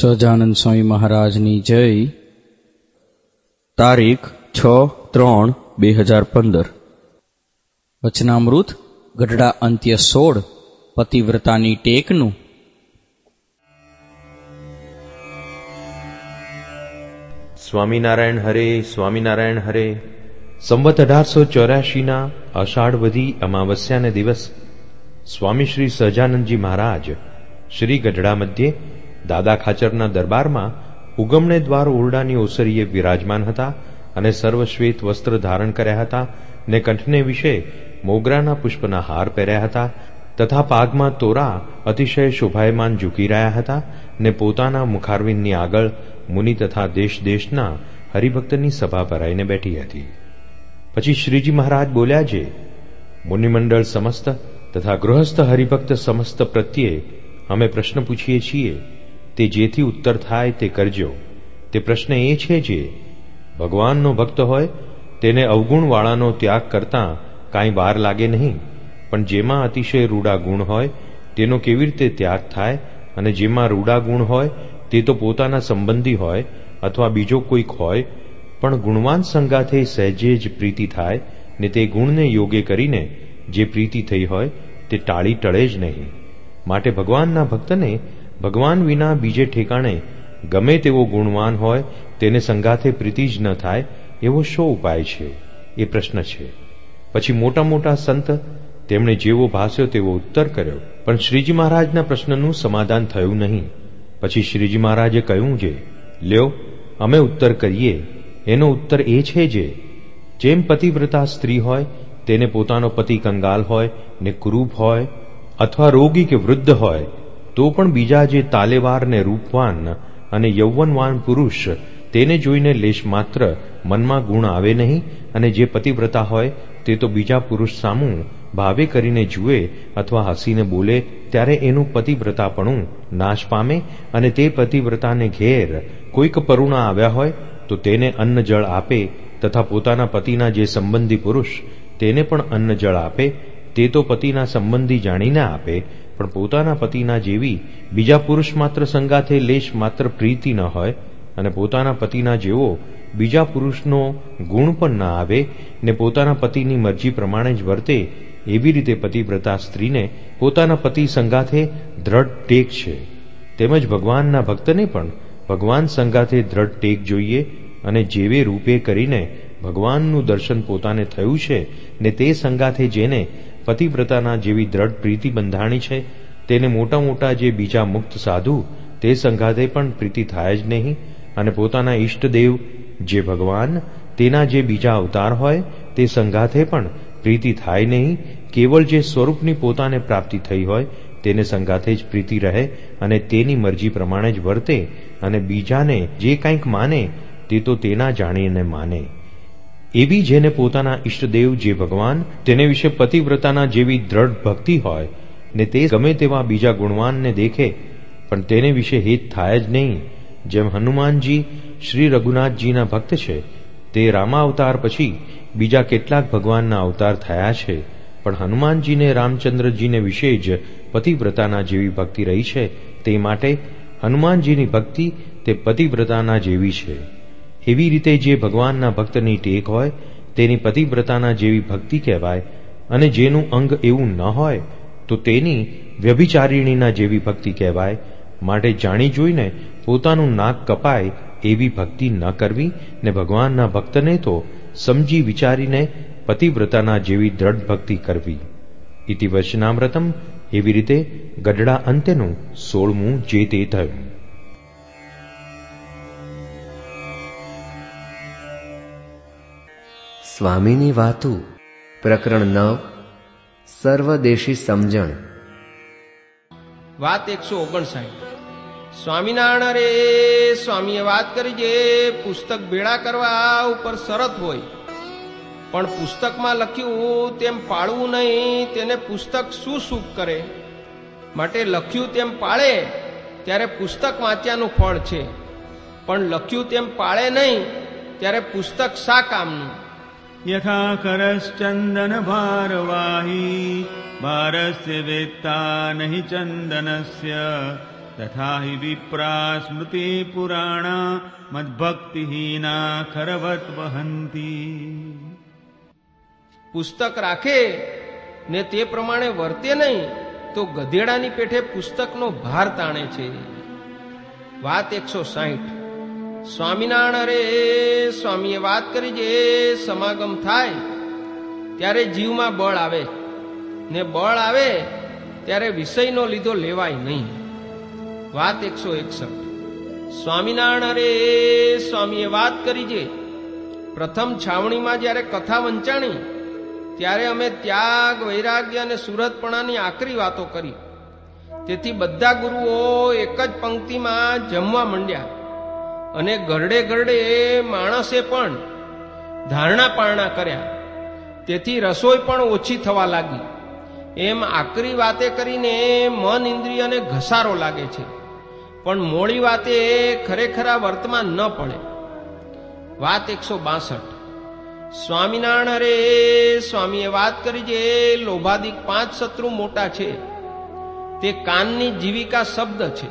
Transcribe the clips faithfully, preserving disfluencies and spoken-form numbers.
સહજાનંદ સ્વામી મહારાજની જય. તારીખ છ ત્રણ બે હજાર પંદર. વચનામૃત ગઢડા અંત્ય સોળ. પતિવ્રતાની ટેકનું. સ્વામિનારાયણ હરે, સ્વામિનારાયણ હરે. સંવત અઢારસો ચોર્યાસીના અષાઢવધી અમાવસ્યાને દિવસ સ્વામી શ્રી સહજાનંદજી મહારાજ શ્રી ગઢડા મધ્યે દાદા ખાચરના દરબારમાં ઉગમણે દ્વાર ઓરડાની ઓસરીએ વિરાજમાન હતા અને સર્વશ્વેત વસ્ત્ર ધારણ કર્યા હતા ને કંઠને વિશે મોગરાના પુષ્પના હાર પહેર્યા હતા તથા પાગમાં તોરા અતિશય શોભાયમાન ઝૂકી રહ્યા હતા ને પોતાના મુખારવિંદની આગળ મુનિ તથા દેશ દેશના હરિભક્તની સભા ભરાઈને બેઠી હતી. પછી શ્રીજી મહારાજ બોલ્યા છે, મુનિમંડળ સમસ્ત તથા ગૃહસ્થ હરિભક્ત સમસ્ત પ્રત્યે અમે પ્રશ્ન પૂછીએ છીએ, તે જેથી ઉત્તર થાય તે કરજો. તે પ્રશ્ન એ છે જે ભગવાનનો ભક્ત હોય તેને અવગુણવાળાનો ત્યાગ કરતાં કાંઈ વાર લાગે નહીં, પણ જેમાં અતિશય રૂડા ગુણ હોય તેનો કેવી રીતે ત્યાગ થાય, અને જેમાં રૂડા ગુણ હોય તે તો પોતાના સંબંધી હોય અથવા બીજો કોઈક હોય, પણ ગુણવાન સંગાથે સહેજે જ પ્રીતિ થાય ને તે ગુણને યોગે કરીને જે પ્રીતિ થઈ હોય તે ટાળી ટળે જ નહીં. માટે ભગવાનના ભક્તને ભગવાન વિના બીજે ઠેકાણે ગમે તેવો ગુણવાન હોય તેને સંગાથે પ્રીતિ જ ન થાય એવો શો ઉપાય છે? એ પ્રશ્ન છે. પછી મોટા મોટા સંત તેમણે જેવો ભાષ્યો તેવો ઉત્તર કર્યો, પણ શ્રીજી મહારાજના પ્રશ્નનું સમાધાન થયું નહીં. પછી શ્રીજી મહારાજે કહ્યું છે, લ્યો અમે ઉત્તર કરીએ. એનો ઉત્તર એ છે જે જેમ પતિવ્રતા સ્ત્રી હોય તેને પોતાનો પતિ કંગાલ હોય ને કુરૂપ હોય અથવા રોગી કે વૃદ્ધ હોય તો પણ બીજા જે તાલેવાર ને રૂપવાન અને યૌવનવાન પુરુષ તેને જોઈને લેશ માત્ર મનમાં ગુણ આવે નહીં, અને જે પતિવ્રતા હોય તે તો બીજા પુરુષ સામું ભાવે કરીને જુએ અથવા હસીને બોલે ત્યારે એનું પતિવ્રતાપણું નાશ પામે, અને તે પતિવ્રતાને ઘેર કોઈક પરુણા આવ્યા હોય તો તેને અન્ન જળ આપે તથા પોતાના પતિના જે સંબંધી પુરુષ તેને પણ અન્ન જળ આપે. તે તો પતિના સંબંધી જાણીને આપે, પણ પોતાના પતિના જેવી બીજા પુરુષ માત્ર સંગાથે લેશ માત્ર પ્રીતિ ન હોય, અને પોતાના પતિના જેવો બીજા પુરુષનો ગુણ પણ ન આવે ને પોતાના પતિની મરજી પ્રમાણે જ વર્તે, એવી રીતે પતિવ્રતા સ્ત્રીને પોતાના પતિ સંગાથે દ્રઢ ટેક છે. તેમજ ભગવાનના ભક્તને પણ ભગવાન સંગાથે દ્રઢ ટેક જોઈએ, અને જેવે રૂપે કરીને ભગવાનનું દર્શન પોતાને થયું છે ને તે સંગાથે જેને પતિવ્રતાના જેવી દ્રઢ પ્રીતિ બંધાણી છે તેને મોટા મોટા જે બીજા મુક્ત સાધુ તે સંગાથે પણ પ્રીતિ થાય જ નહીં, અને પોતાના ઈષ્ટદેવ જે ભગવાન તેના જે બીજા અવતાર હોય તે સંગાથે પણ પ્રીતિ થાય નહીં. કેવળ જે સ્વરૂપની પોતાને પ્રાપ્તિ થઈ હોય તેને સંગાથે જ પ્રીતિ રહે, અને તેની મરજી પ્રમાણે જ વર્તે, અને બીજાને જે કંઈક માને તે તો તેના જાણીને માને. એવી જેને પોતાના ઈષ્ટદેવ જે ભગવાન તેને વિશે પતિવ્રતાના જેવી દ્રઢ ભક્તિ હોય ને તે ગમે તેવા બીજા ગુણવાનને દેખે પણ તેને વિશે હિત થાય જ નહીં. જેમ હનુમાનજી શ્રી રઘુનાથજીના ભક્ત છે, તે રામાવતાર પછી બીજા કેટલાક ભગવાનના અવતાર થયા છે, પણ હનુમાનજીને રામચંદ્રજીને વિશે જ પતિવ્રતાના જેવી ભક્તિ રહી છે, તે માટે હનુમાનજીની ભક્તિ તે પતિવ્રતાના જેવી છે. એવી રીતે જે ભગવાનના ભક્તની ટેક હોય તેની પતિવ્રતાના જેવી ભક્તિ કહેવાય, અને જેનું અંગ એવું ન હોય તો તેની વ્યભિચારિણીના જેવી ભક્તિ કહેવાય. માટે જાણી જોઈને પોતાનું નાક કપાય એવી ભક્તિ ન કરવી, ને ભગવાનના ભક્તને તો સમજી વિચારીને પતિવ્રતાના જેવી દ્રઢ ભક્તિ કરવી. ઇતિ વચનામૃતમ. એવી રીતે ગઢડા અંત્યનું સોળમું જે તે થયું. સ્વામીની વાતું. પ્રકરણ નવ. સર્વદેશી સમજણ. વાત એકસો ઓગણસાઠ. સ્વામિનારાયણ રે સ્વામીએ વાત કરી જે પુસ્તક ભેળા કરવા ઉપર શરત હોય પણ પુસ્તકમાં લખ્યું તેમ પાળવું નહીં, તેને પુસ્તક શું સુખ કરે? માટે લખ્યું તેમ પાળે ત્યારે પુસ્તક વાંચ્યાનું ફળ છે, પણ લખ્યું તેમ પાળે નહીં ત્યારે પુસ્તક શા કામનું? યથા કરશ્ચંદન ભારવાહી ભારસ્ય વેત્તા નહીં ચંદનસ્ય તથા હિ વિપ્રા સ્મૃતિ પુરાણા મદ્ભક્તિહીના ખરવત વહંતી. પુસ્તક રાખે ને તે પ્રમાણે વર્તે નહીં તો ગધેડાની પેઠે પુસ્તકનો ભાર તાણે છે. વાત એકસો સાહીઠ. સ્વામિનારાયણ રે સ્વામીએ વાત કરી જે સમાગમ થાય ત્યારે જીવમાં બળ આવે ને બળ આવે ત્યારે વિષયનો લીધો લેવાય નહીં. વાત એકસો એકસઠ. સ્વામિનારાયણ રે સ્વામીએ વાત કરી જે પ્રથમ છાવણીમાં જ્યારે કથા વંચાણી ત્યારે અમે ત્યાગ, વૈરાગ્ય અને સુરતપણાની આકરી વાતો કરી. તેથી બધા ગુરુઓ એક જ પંક્તિમાં જમવા માંડ્યા અને ગરડે ગરડે માણસે પણ ધારણા પારણા કર્યા. તેથી રસોઈ પણ ઓછી થવા લાગી. એમ આકરી વાતે કરીને મન ઇન્દ્રિયને ઘસારો લાગે છે, પણ મોડી વાતે ખરેખરા વર્તમાન ન પડે. વાત એકસો બાસઠ. સ્વામિનારાયણ રે સ્વામીએ વાત કરી જે લોભાદિક પાંચ શત્રુ મોટા છે. તે કાનની જીવિકા શબ્દ છે,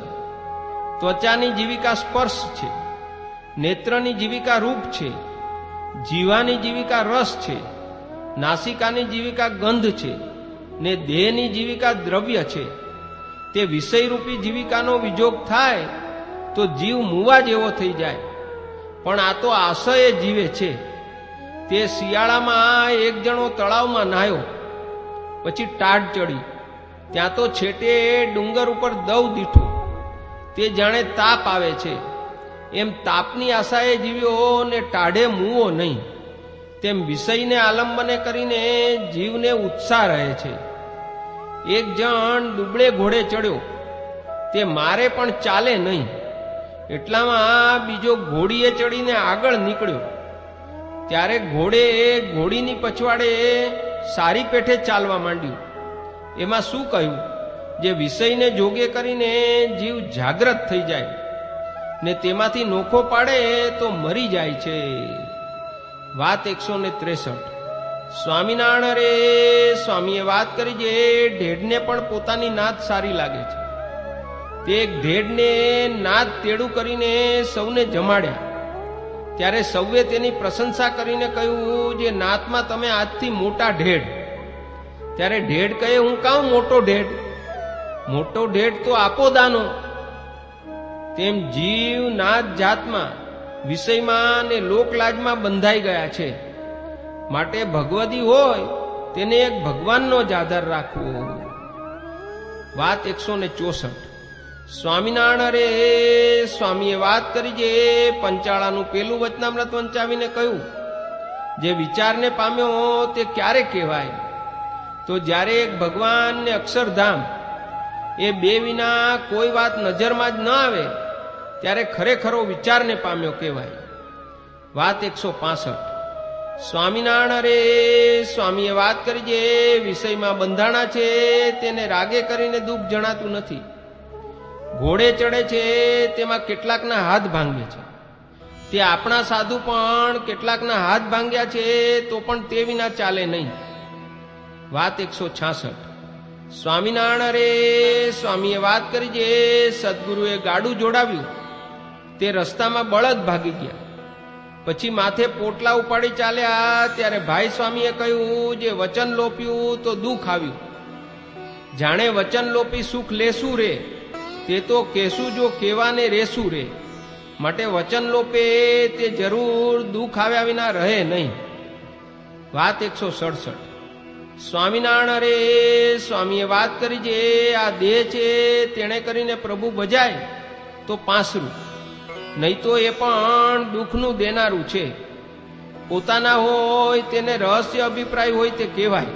ત્વચાની જીવિકા સ્પર્શ છે, નેત્રની જીવિકા રૂપ છે, જીવાની જીવિકા રસ છે, નાસિકાની જીવિકા ગંધ છે ને દેહની જીવિકા દ્રવ્ય છે. તે વિષયરૂપી જીવિકાનો વિજોગ થાય તો જીવ મુવા જેવો થઈ જાય, પણ આ તો આશયે જીવે છે. તે શિયાળામાં એક જણો તળાવમાં નાહ્યો, પછી ટાઢ ચડી. ત્યાં તો છેટે ડુંગર ઉપર દવ દીઠું. તે જાણે તાપ આવે છે એમ તાપની આશાએ જીવ્યો ને ટાઢે મૂવો નહીં. તેમ વિષયને આલંબને કરીને જીવને ઉત્સાહ રહે છે. એક જણ દુબળે ઘોડે ચડ્યો, તે મારે પણ ચાલે નહીં. એટલામાં બીજો ઘોડીએ ચડીને આગળ નીકળ્યો. ત્યારે ઘોડે ઘોડીની પછવાડે સારી પેઠે ચાલવા માંડ્યું. એમાં શું કહ્યું? જે વિષયને જોગે કરીને જીવ જાગ્રત થઈ જાય ને તેમાંથી નોખો પાડે તો મરી જાય છે. વાત એકસો ને ત્રેસઠ. સ્વામિનારાયણ રે સ્વામીએ વાત કરી જે ઢેઢને પણ પોતાની નાત સારી લાગે છે. તે ઢેઢને નાદ તેડું કરીને સૌને જમાડ્યા. ત્યારે સૌએ તેની પ્રશંસા કરીને કહ્યું, જે નાતમાં તમે આજથી મોટા ઢેઢ. ત્યારે ઢેઢ કહે, હું કાં મોટો ઢેઢ? મોટો ઢેઢ તો આપો દાનો. તેમ જીવ નાત જાતમાં, વિષયમાં ને લોકલાજમાં બંધાઈ ગયા છે. માટે ભગવદી હોય તેને એક ભગવાનનો જ આધાર રાખવો. વાત એકસો ને ચોસઠ. સ્વામિનારાયણ રે સ્વામીએ વાત કરી જે પંચાળાનું પેલું વચનામૃત વંચાવીને કહ્યું, જે વિચારને પામ્યો તે ક્યારે કહેવાય? તો જ્યારે એક ભગવાન ને અક્ષરધામ એ બે વિના કોઈ વાત નજરમાં જ ન આવે ત્યારે ખરેખરો વિચારને પામ્યો કહેવાય. વાત એકસો પાસઠ. સ્વામિનારાયણ રે સ્વામીએ વાત કરી જે વિષયમાં બંધાણા છે તેને રાગે કરીને દુઃખ જણાતું નથી. ઘોડે ચડે છે તેમાં કેટલાકના હાથ ભાંગે છે. તે આપણા સાધુ પણ કેટલાકના હાથ ભાંગ્યા છે તો પણ તે વિના ચાલે નહીં. વાત એકસો છાસઠ. સ્વામિનારાયણ રે સ્વામીએ વાત કરી જે સદગુરુએ ગાડું જોડાવ્યું. તે રસ્તામાં બળદ ભાગી ગયા. પછી માથે પોટલા ઉપાડી ચાલ્યા ત્યારે ભાઈ સ્વામીએ કહ્યું, જે વચન લોપ્યું તો દુઃખ આવ્યું. જાણે વચન લોપી સુખ લેશું રે, તે તો કેશું જો કેવાને રેશું રે. માટે વચન લોપે તે જરૂર દુઃખ આવ્યા વિના રહે નહીં. વાત એકસો સડસઠ. સ્વામિનારાયણ રે સ્વામીએ વાત કરી જે આ દેહ છે તેણે કરીને પ્રભુ ભજાય તો પાંસરું, નહીં તો એ પણ દુઃખનું દેનારું છે. પોતાના હોય તેને રહસ્ય અભિપ્રાય હોય તે કહેવાય.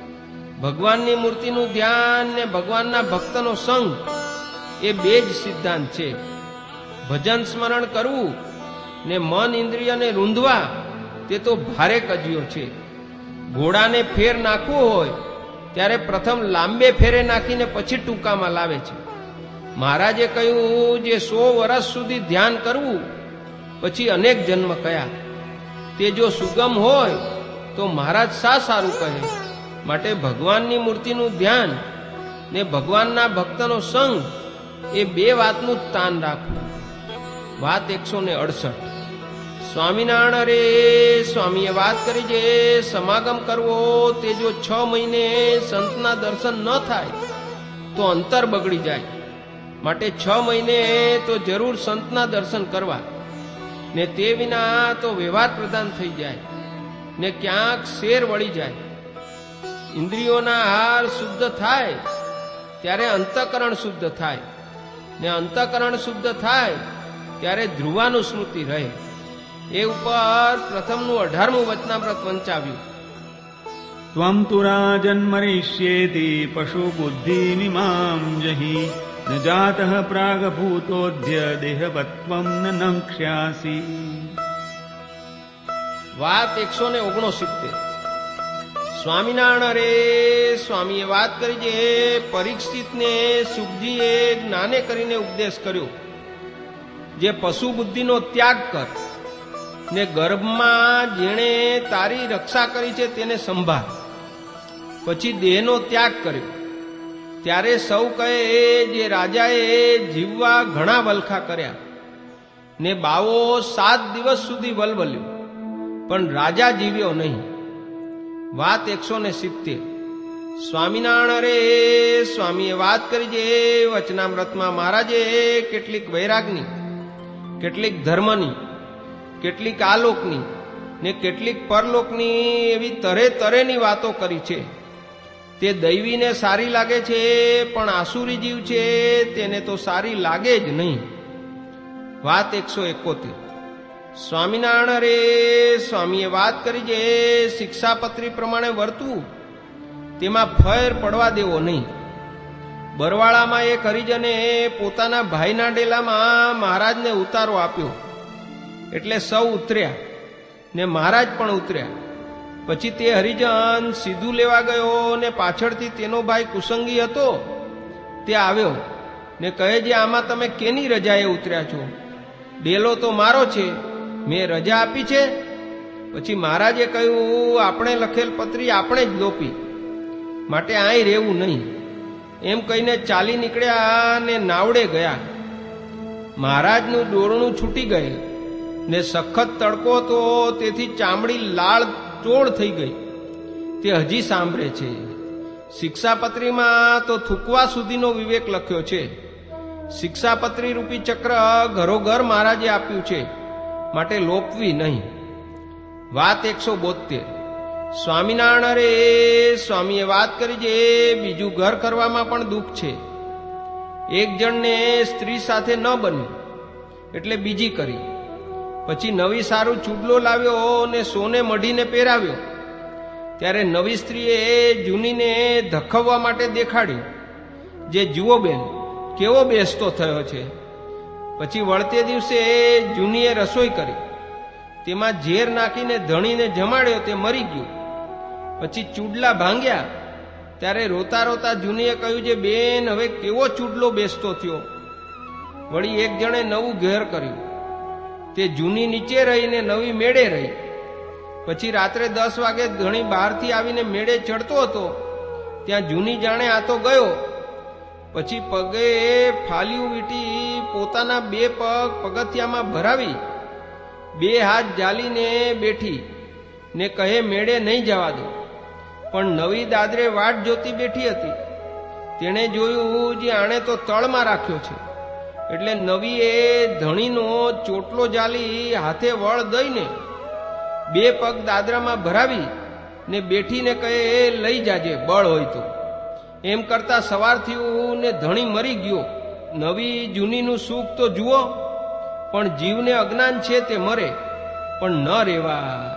ભગવાનની મૂર્તિનું ધ્યાન ને ભગવાનના ભક્તનો સંગ એ બે જ સિદ્ધાંત છે. ભજન સ્મરણ કરવું ને મન ઇન્દ્રિયને રૂંધવા તે તો ભારે કજ્યો છે. ઘોડાને ફેર નાખવો હોય ત્યારે પ્રથમ લાંબે ફેરે નાખીને પછી ટૂંકામાં લાવે છે. મહારાજે કહ્યું, જે સો વર્ષ સુધી ધ્યાન કરવું પછી અનેક જન્મ કયા. તે જો સુગમ હોય તો મહારાજ શા સારું કહે. માટે ભગવાનની મૂર્તિનું ધ્યાન ને ભગવાનના ભક્તનો સંગ એ બે વાતનું જ તાન રાખવું. વાત એકસો ને અડસઠ. સ્વામિનારાયણ રે સ્વામીએ વાત કરી છે, સમાગમ કરવો તે જો છ મહિને સંતના દર્શન ન થાય તો અંતર બગડી જાય. માટે છ મહિને તો જરૂર સંતના દર્શન કરવા, ને તે વિના તો વ્યવહાર પ્રધાન થઈ જાય ને ક્યાંક શેર વળી જાય. ઇન્દ્રિયોના હાર શુદ્ધ થાય ત્યારે અંતઃકરણ શુદ્ધ થાય, ને અંતઃકરણ શુદ્ધ થાય ત્યારે ધ્રુવાનું સ્મૃતિ રહે. એ ઉપર પ્રથમનું અઢારમું વચનામૃત વંચાવ્યું. ત્વમ તુ રાજન્મરિષ્યેતિ પશુ બુદ્ધિમિમામ જહિ ન જાતઃ પ્રાગભૂતોદ્ય દેહવત્વમ ન નક્ષ્યાસી. વાત એકસો ને ઓગણસિત્તેર. સ્વામિનારાયણ રે સ્વામીએ વાત કરી છે, પરીક્ષિતને સુખજીએ જ્ઞાને કરીને ઉપદેશ કર્યો, જે પશુ બુદ્ધિનો ત્યાગ કર ને ગર્ભમાં જેણે તારી રક્ષા કરી છે તેને સંભાળ. પછી દેહનો ત્યાગ કર્યો. ત્યારે સૌ કહે, જે રાજાએ જીવવા ઘણા વલખા કર્યા ને બાવો સાત દિવસ સુધી વલવલ્યો, પણ રાજા જીવ્યો નહીં. વાત એકસો ને સિત્તેર. સ્વામિનારાયણ રે સ્વામીએ વાત કરી છે, વચનામૃતમાં મહારાજે કેટલીક વૈરાગની, કેટલીક ધર્મની, કેટલીક આલોકની ને કેટલીક પરલોકની એવી તરે તરેની વાતો કરી છે. તે દૈવીને સારી લાગે છે, પણ આસુરી જીવ છે તેને તો સારી લાગે જ નહીં. વાત એકસો એકોતેર. સ્વામિનારાયણ રે સ્વામીએ વાત કરી છે, શિક્ષાપત્રી પ્રમાણે વર્તવું, તેમાં ફેર પડવા દેવો નહીં. બરવાળામાં એક હરિજને પોતાના ભાઈના ડેલામાં મહારાજને ઉતારો આપ્યો, એટલે સૌ ઉતર્યા ને મહારાજ પણ ઉતર્યા. પછી તે હરિજન સીધું લેવા ગયો ને પાછળથી તેનો ભાઈ કુસંગી હતો તે આવ્યો ને કહે, જે આમાં તમે કેની રજાએ ઉતર્યા છો? ડેલો તો મારો છે, મેં રજા આપી છે. પછી મહારાજે કહ્યું, આપણે લખેલ પત્રી આપણે જ લોપી, માટે અહીં રહેવું નહીં. એમ કહીને ચાલી નીકળ્યા ને નાવડે ગયા. મહારાજનું દોરણું છૂટી ગયું ને સખત તડકો હતો, તેથી ચામડી લાળ ચોળ થઈ ગઈ. તે હજી સાંભળે છે. શિક્ષાપત્રીમાં તો થૂકવા સુધીનો વિવેક લખ્યો છે. શિક્ષાપત્રી રૂપી ચક્ર ઘરોઘર મહારાજે આપ્યું છે, માટે લોપવી નહીં. વાત એકસો બોતેર. સ્વામિનારાયણ રે સ્વામીએ વાત કરી છે, બીજું ઘર કરવામાં પણ દુઃખ છે. એક જણને સ્ત્રી સાથે ન બન્યું એટલે બીજી કરી. પછી નવી સારું ચૂડલો લાવ્યો ને સોને મઢીને પહેરાવ્યો. ત્યારે નવી સ્ત્રીએ જૂનીને ધખવવા માટે દેખાડ્યું, જે જુઓ બેન કેવો બેસતો થયો છે. પછી વળતે દિવસે જૂનીએ રસોઈ કરી, તેમાં ઝેર નાખીને ધણીને જમાડ્યો, તે મરી ગયું. પછી ચૂડલા ભાંગ્યા, ત્યારે રોતા રોતા જૂનીએ કહ્યું, જે બેન હવે કેવો ચૂડલો બેસતો થયો. વળી એક જણે નવું ઘેર કર્યું, તે જૂની નીચે રહીને નવી મેળે રહી. પછી રાત્રે દસ વાગે ધણી બહારથી આવીને મેળે ચડતો હતો, ત્યાં જૂની જાણે આ તો ગયો. પછી પગે ફાલ્યું વીટી પોતાના બે પગ પગથિયામાં ભરાવી બે હાથ જાલીને બેઠી ને કહે, મેળે નહીં જવા દો. પણ નવી દાદરે વાટ જોતી બેઠી હતી. તેણે જોયું, જે આણે તો તળમાં રાખ્યો છે. એટલે નવીએ ધણીનો ચોટલો જાલી હાથે વળ દઈને બે પગ દાદરામાં ભરાવી ને બેઠીને કહે, લઈ જાજે બળ હોય તો. એમ કરતા સવાર થયું ને ધણી મરી ગયો. નવી જૂનીનું સુખ તો જુઓ, પણ જીવને અજ્ઞાન છે તે મરે, પણ ન રેવા.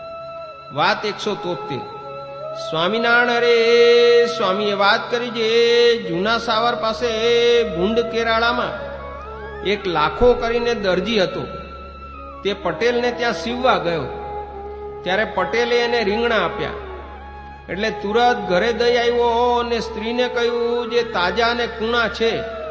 વાત એકસો તોતેર. સ્વામિનારાયણ રે સ્વામીએ વાત કરી છે, જૂના સાવર પાસે ભૂંડ કેરાળામાં એક લાખો કરીને દરજી હતો. તે પટેલને ત્યાં સીવવા ગયો. ત્યારે પટેલે એને રીંગણા આપ્યા. એટલે તુરત ઘરે દઈ આવ્યો અને સ્ત્રીને કહ્યું, જે તાજા અને કૂણા છે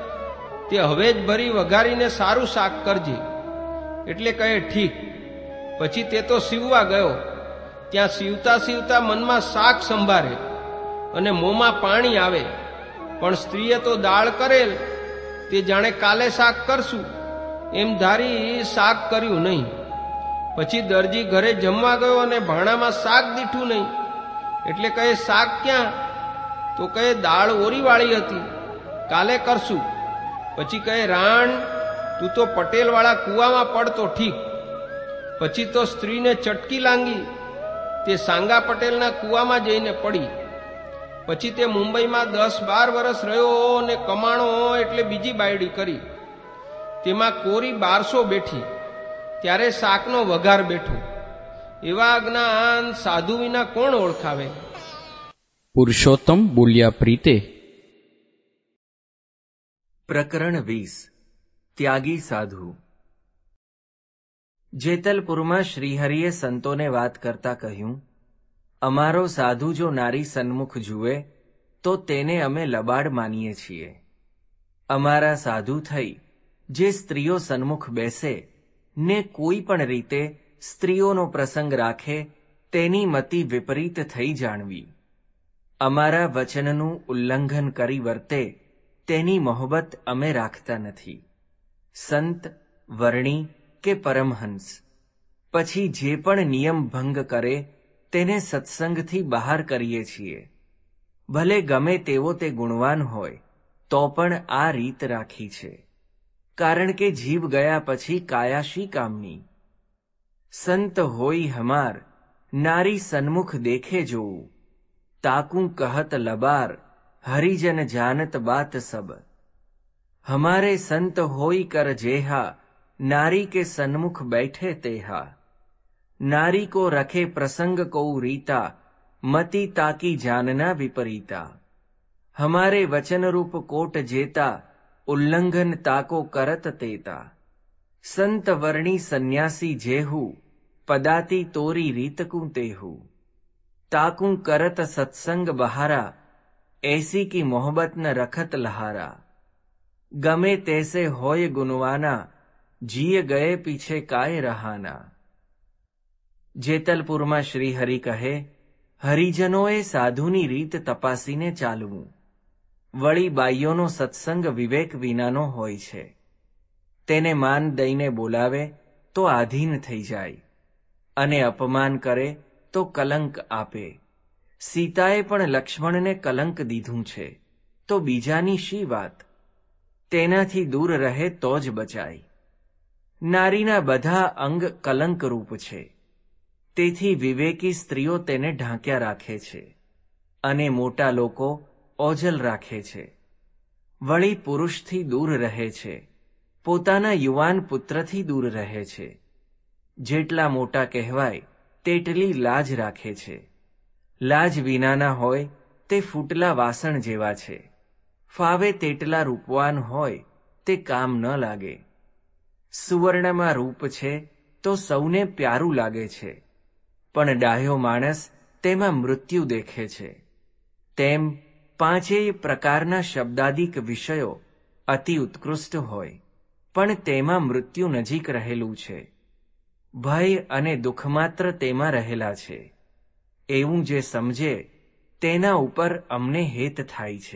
તે હવે જ ભરી વઘારીને સારું શાક કરજે. એટલે કહે, ઠીક. પછી તે તો સીવવા ગયો. ત્યાં સીવતા સીવતા મનમાં શાક સંભારે અને મોંમાં પાણી આવે. પણ સ્ત્રીએ તો દાળ કરેલ તે જાણે કાલે શાક કરશું એમ ધારી શાક કર્યું નહીં. પછી દરજી ઘરે જમવા ગયો અને ભાણામાં શાક દીઠું નહીં. એટલે કહે, શાક ક્યાં? તો કહે, દાળ ઓરીવાળી હતી, કાલે કરશું. પછી કહે, રાણ તું તો પટેલવાળા કૂવામાં પડતો ઠીક. પછી તો સ્ત્રીને ચટકી લાંગી, તે સાંગા પટેલના કૂવામાં જઈને પડી. પછી તે મુંબઈમાં દસ બાર વર્ષ રહ્યો અને કમાણો એટલે બીજી બાયડી કરી. તેમાં કોરી બારસો બેઠી, ત્યારે શાકનો વઘાર બેઠો. એવા જ્ઞાન સાધુ વિના કોણ ઓળખાવે? પુરુષોત્તમ બોલ્યા પ્રીતે. પ્રકરણ વીસ. ત્યાગી સાધુ. જેતલપુરમાં શ્રીહરિએ સંતોને વાત કરતા કહ્યું, અમારો સાધુ જો નારી સન્મુખ જુએ તો તેને અમે લબાડ માનીએ છીએ. અમારા સાધુ થઈ જે સ્ત્રીઓ સન્મુખ બેસે ને કોઈ પણ રીતે સ્ત્રીઓનો પ્રસંગ રાખે તેની મતિ વિપરીત થઈ જાણવી. અમારા વચનનું ઉલ્લંઘન કરી વર્તે તેની મોહબત અમે રાખતા નથી. સંત, વર્ણી કે પરમહંસ પછી જે પણ નિયમ ભંગ કરે તેને સત્સંગથી બહાર કરીએ છીએ. ભલે ગમે તેવો તે ગુણવાન હોય તો પણ આ રીત રાખી છે, કારણ કે જીવ ગયા પછી કાયા શી કામની. સંત હોય હમાર નારી સન્મુખ દેખે જોવું, તાકું કહત લબાર હરિજન જાનત બાત સબ. હમારે સંત હોય કર જેહા नारी के सन्मुख बैठे तेहा. नारी को रखे प्रसंग को रीता, मति ताकी जानना विपरीता. हमारे वचन रूप कोट जेता, उल्लंघन ताको करत तेता. संत वर्णी सन्यासी जेहू, पदाती तोरी रीतकू तेहू. ताकू करत सत्संग बहारा, ऐसी की मोहब्बत न रखत लहारा. गमे तैसे होय गुणवाना, જીએ ગયે પીછે કાય રહાના. જેતલપુરમાં શ્રીહરિ કહે, હરિજનોએ સાધુની રીત તપાસીને ચાલવું. વળી બાઈઓનો સત્સંગ વિવેક વિનાનો હોય છે. તેને માન દઈને બોલાવે તો આધીન થઈ જાય, અને અપમાન કરે તો કલંક આપે. સીતાએ પણ લક્ષ્મણને કલંક દીધું છે, તો બીજાની શી વાત? તેનાથી દૂર રહે તો જ બચાય. નારીના બધા અંગ કલંકરૂપ છે, તેથી વિવેકી સ્ત્રીઓ તેને ઢાંક્યા રાખે છે, અને મોટા લોકો ઓજલ રાખે છે. વળી પુરુષથી દૂર રહે છે, પોતાના યુવાન પુત્રથી દૂર રહે છે. જેટલા મોટા કહેવાય તેટલી લાજ રાખે છે. લાજ વિનાના હોય તે ફૂટલા વાસણ જેવા છે. ફાવે તેટલા રૂપવાન હોય તે કામ ન લાગે. સુવર્ણમાં રૂપ છે તો સૌને પ્યારું લાગે છે, પણ ડાહ્યો માણસ તેમાં મૃત્યુ દેખે છે. તેમ પાંચેય પ્રકારના શબ્દાદિક વિષયો અતિ ઉત્કૃષ્ટ હોય, પણ તેમાં મૃત્યુ નજીક રહેલું છે. ભય અને દુઃખ માત્ર તેમાં રહેલા છે. એવું જે સમજે તેના ઉપર અમને હેત થાય છે.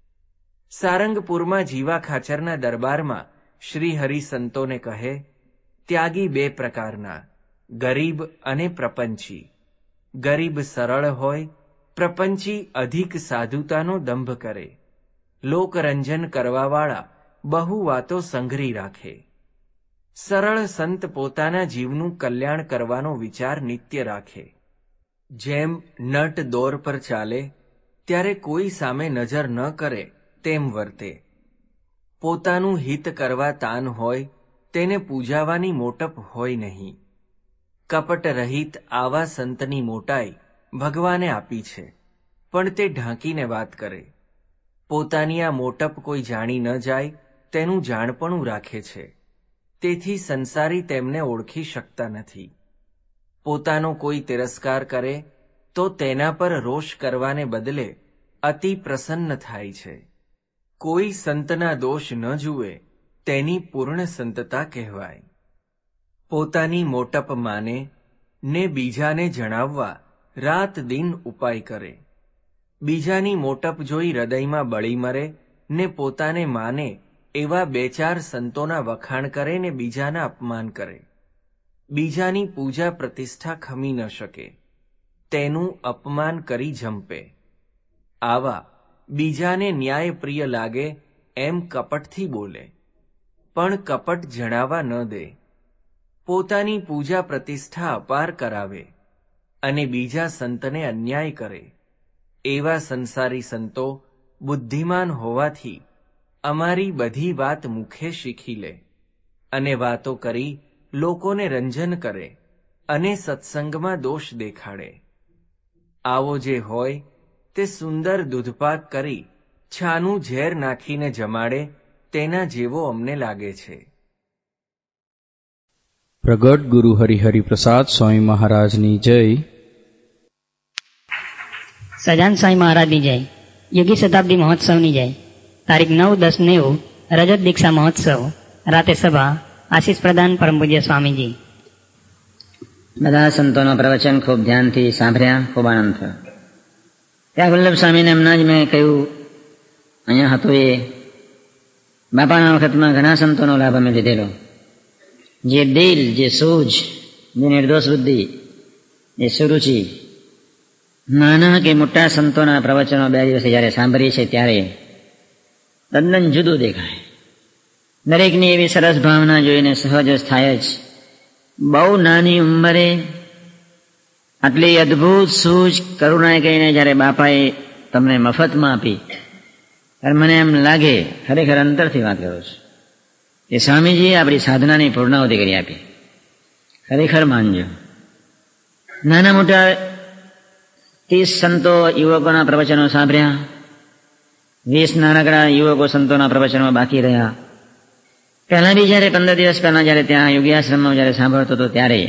સારંગપુરમાં જીવા ખાચરના દરબારમાં શ્રીહરિ સંતોને કહે, ત્યાગી બે પ્રકારના, ગરીબ અને પ્રપંચી. ગરીબ સરળ હોય, પ્રપંચી અધિક સાધુતાનો દંભ કરે. લોકરંજન કરવાવાળા બહુ વાતો સંઘરી રાખે. સરળ સંત પોતાના જીવનું કલ્યાણ કરવાનો વિચાર નિત્ય રાખે. જેમ નટ દોર પર ચાલે ત્યારે કોઈ સામે નજર ન કરે તેમ વર્તે. પોતાનું હિત કરવા તાન હોય તેને પૂજાવાની મોટપ હોય નહીં. કપટ રહિત આવા સંતની મોટાઈ ભગવાને આપી છે, પણ તે ઢાંકીને વાત કરે. પોતાની આ મોટપ કોઈ જાણી ન જાય તેનું જાણપણું રાખે છે, તેથી સંસારી તેમને ઓળખી શકતા નથી. પોતાનો કોઈ તિરસ્કાર કરે તો તેના પર રોષ કરવાને બદલે અતિ પ્રસન્ન થાય છે. કોઈ સંતના દોષ ન જુએ તેની પૂર્ણ સંતતા કહેવાય. પોતાની મોટપ માને ને બીજાને જણાવવા રાત દિન ઉપાય કરે. બીજાની મોટપ જોઈ હૃદયમાં બળી મરે ને પોતાને માને એવા બે ચાર સંતોના વખાણ કરે ને બીજાના અપમાન કરે, બીજાની પૂજા પ્રતિષ્ઠા ખમી ન શકે, તેનું અપમાન કરી જંપે. આવા બીજાને ન્યાયપ્રિય લાગે એમ કપટથી બોલે, પણ કપટ જણાવા ન દે. પોતાની પૂજા પ્રતિષ્ઠા અપાર કરાવે અને બીજા સંતને અન્યાય કરે. એવા સંસારી સંતો બુદ્ધિમાન હોવાથી અમારી બધી વાત મુખે શીખી લે અને વાતો કરી લોકોને રંજન કરે અને સત્સંગમાં દોષ દેખાડે. આવો જે હોય તે સુંદર દૂધપાક કરી છાનું ઝેર નાખીને જમાડે તેના જેવો અમને લાગે છે. પ્રગટ ગુરુ હરિહરિ પ્રસાદ સ્વામી મહારાજની જય. સજાન સ્વામી મહારાજની જય. યુગી શતાબ્દી મહોત્સવની જય. તારીખ નવ દસ નેવું રજત દીક્ષા મહોત્સવ. રાતે સભા. આશીષ પ્રદાન પરમ પૂજ્ય સ્વામીજી. બધા સંતોનો પ્રવચન ખૂબ ધ્યાનથી સાંભળ્યા, ખૂબ આનંદ થયો. ત્યાં વલ્લભ સ્વામીને એમના જ મેં કહ્યું, અહીંયા હતો એ બાપાના વખતમાં ઘણા સંતોનો લાભ અમે લીધેલો. જે દિલ, જે સૂઝ, જે નિર્દોષ બુદ્ધિ, જે સુરુચિ, નાના કે મોટા સંતોના પ્રવચનો બે દિવસે જ્યારે સાંભળીએ છીએ ત્યારે તદ્દન જુદું દેખાય. દરેકની એવી સરસ ભાવના જોઈને સહજ થાય જ. બહુ નાની ઉંમરે આટલી અદભુત સૂઝ કરુણાએ કહીને જ્યારે બાપાએ તમને મફતમાં આપી ત્યારે મને એમ લાગે, ખરેખર અંતરથી વાત કરું છું, કે સ્વામીજીએ આપણી સાધનાની પૂર્ણાહુતિ કરી આપી. ખરેખર માનજો. નાના મોટા ત્રીસ સંતો યુવકોના પ્રવચનો સાંભળ્યા, વીસ નાનકડા યુવકો સંતોના પ્રવચનો બાકી રહ્યા. પહેલા બી જયારે પંદર દિવસ પહેલા જયારે ત્યાં યોગી આશ્રમમાં જયારે સાંભળતો હતો ત્યારે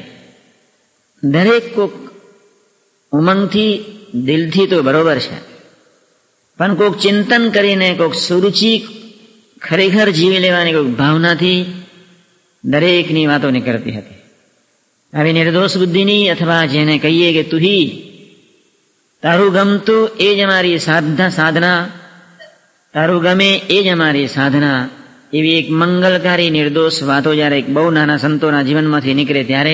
દરેક કોક ઉમંગથી, દિલથી તો બરોબર છે, પણ કોક ચિંતન કરીને, કોક સુરુચિ ખરેખર જીવી લેવાની કોક ભાવનાથી દરેકની વાતો નીકળતી હતી. આવી નિર્દોષ બુદ્ધિની, અથવા જેને કહીએ કે તુહી, તારું ગમતું એ જ અમારી સાધના સાધના તારું ગમે એ જ અમારી સાધના, એવી એક મંગલકારી નિર્દોષ વાતો જ્યારે એક બહુ નાના સંતોના જીવનમાંથી નીકળે ત્યારે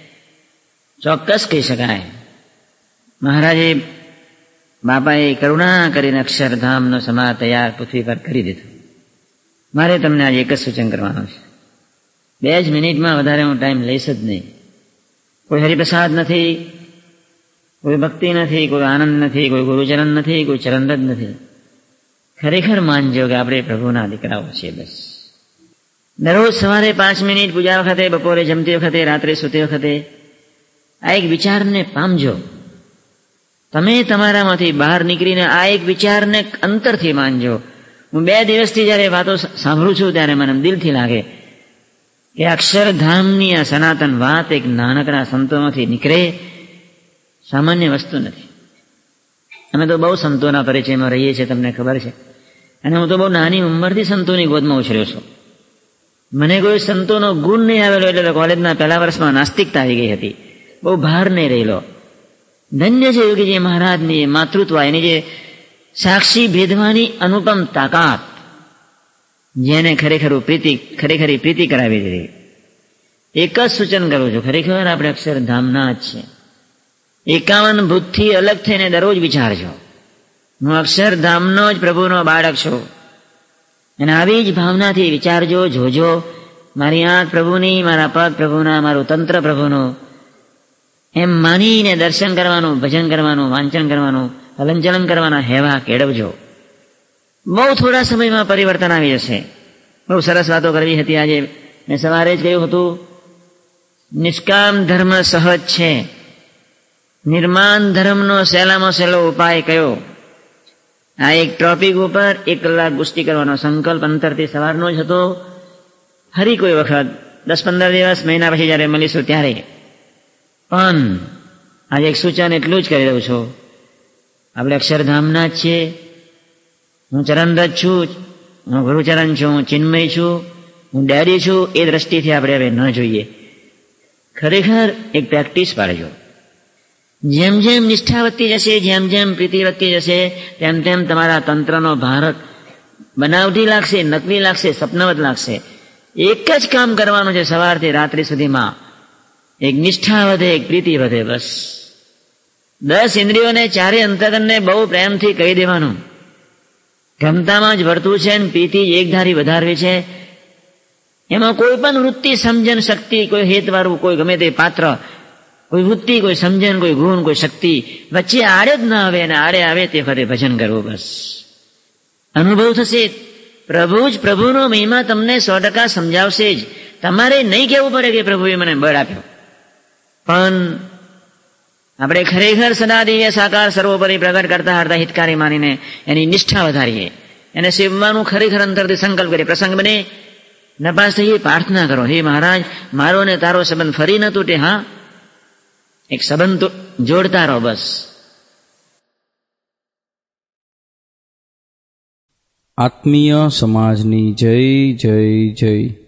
ચોક્કસ કહી શકાય મહારાજે, બાપાએ કરુણા કરીને અક્ષરધામનો સમાજ તૈયાર પૃથ્વી પર કરી દીધો. મારે તમને આજે એક જ સૂચન કરવાનું છે. બે જ મિનિટમાં વધારે હું ટાઈમ લઈશ જ નહીં. કોઈ હરિપ્રસાદ નથી, કોઈ ભક્તિ નથી, કોઈ આનંદ નથી, કોઈ ગુરુચરણ નથી, કોઈ ચરણ જ નથી. ખરેખર માનજો કે આપણે પ્રભુના દીકરાઓ છીએ. બસ દરરોજ સવારે પાંચ મિનિટ પૂજા વખતે, બપોરે જમતી વખતે, રાત્રે સૂતી વખતે આ એક વિચારને પામજો. તમે તમારામાંથી બહાર નીકળીને આ એક વિચારને અંતરથી માનજો. હું બે દિવસથી જયારે વાતો સાંભળું છું ત્યારે મને દિલથી લાગે કે અક્ષરધામની આ સનાતન વાત એક નાનકડા સંતોમાંથી નીકળે સામાન્ય વસ્તુ નથી. અમે તો બહુ સંતોના પરિચયમાં રહીએ છીએ, તમને ખબર છે, અને હું તો બહુ નાની ઉંમરથી સંતોની ગોદમાં ઉછર્યો છું. મને કોઈ સંતોનો ગુણ નહીં આવેલો, એટલે કોલેજના પહેલા વર્ષમાં નાસ્તિકતા આવી ગઈ હતી, બહુ ભાર નહીં રહેલો. ધન્ય છે યોગીજી મહારાજની માતૃત્વ, એની જે સાક્ષી ભેદવાની અનુપમ તાકાત, જેને ખરેખર પ્રીતિ ખરેખરી પ્રીતિ કરાવી દીધી. એક જ સૂચન કરું છું, ખરેખર આપણે અક્ષરધામના જ છે. એકાવન ભૂતથી અલગ થઈને દરરોજ વિચારજો, હું અક્ષરધામનો જ પ્રભુનો બાળક છું. અને આવી જ ભાવનાથી વિચારજો, જોજો. મારી આંખ પ્રભુની, મારા પગ પ્રભુના, મારું તંત્ર પ્રભુનું, એમ માનીને દર્શન કરવાનું, ભજન કરવાનું, વાંચન કરવાનું, હલનચલન કરવાના હેવા કેળવજો. બહુ થોડા સમયમાં પરિવર્તન આવી જશે. બહુ સરસ વાતો કરવી હતી આજે. મેં સવારે જ કહ્યું હતું, નિષ્કામ ધર્મ સહજ છે, નિર્માણ ધર્મનો સહેલામાં સહેલો ઉપાય કયો? આ એક ટોપિક ઉપર એક કલાક ગુસ્તી કરવાનો સંકલ્પ અંતરથી સવારનો જ હતો. ફરી કોઈ વખત દસ પંદર દિવસ, મહિના પછી જયારે મળીશું ત્યારે પણ આજે એક સૂચન એટલું જ કરી દઉં છું, આપણે અક્ષરધામના જ છીએ. હું ચરણરજ છું, હું ગુરુચરણ છું, હું ચિન્મય છું, હું ડેડી છું. એ દ્રષ્ટિથી આપણે હવે ન જોઈએ. ખરેખર એક પ્રેક્ટિસ પાડજો. જેમ જેમ નિષ્ઠા વધતી જશે, જેમ જેમ પ્રીતિ વધતી જશે, તેમ તેમ તમારા તંત્રનો ભારત બનાવટી લાગશે, નકલી લાગશે, સપનાવત લાગશે. એક જ કામ કરવાનું છે સવારથી રાત્રિ સુધીમાં. એક નિષ્ઠા વધે, એક પ્રીતિ વધે. બસ દસ ઇન્દ્રિયોને, ચારે અંતકરણને બહુ પ્રેમથી કહી દેવાનું ગમતામાં જ વર્તું છે ને પ્રીતિ એકધારી વધારવી છે. એમાં કોઈ પણ વૃત્તિ, સમજણ, શક્તિ, કોઈ હેતવાળું, કોઈ ગમે તે પાત્ર, કોઈ વૃત્તિ, કોઈ સમજણ, કોઈ ગુણ, કોઈ શક્તિ વચ્ચે આડે જ ના આવે. અને આડે આવે તે ફરે ભજન કરવું. બસ અનુભવ થશે. પ્રભુ જ પ્રભુનો મહિમા તમને સો ટકા સમજાવશે જ. તમારે નહીં કહેવું પડે કે પ્રભુએ મને બળ આપ્યો. પણ આપણે ખરેખર સદા દિવ્ય સાકાર સર્વોપરી પ્રગટ કરતા હરતા હિતકારી માનીને એની નિષ્ઠા વધારીએ, એને સેવવાનું ખરેખર અંતરથી સંકલ્પ કરીએ. પ્રસંગ બને નપાસ થઈએ, પ્રાર્થના કરો, હે મહારાજ મારો ને તારો સંબંધ ફરી ન તૂટે. હા, એક સંબંધ તો જોડતા રહો. બસ આત્મીય સમાજની જય જય જય.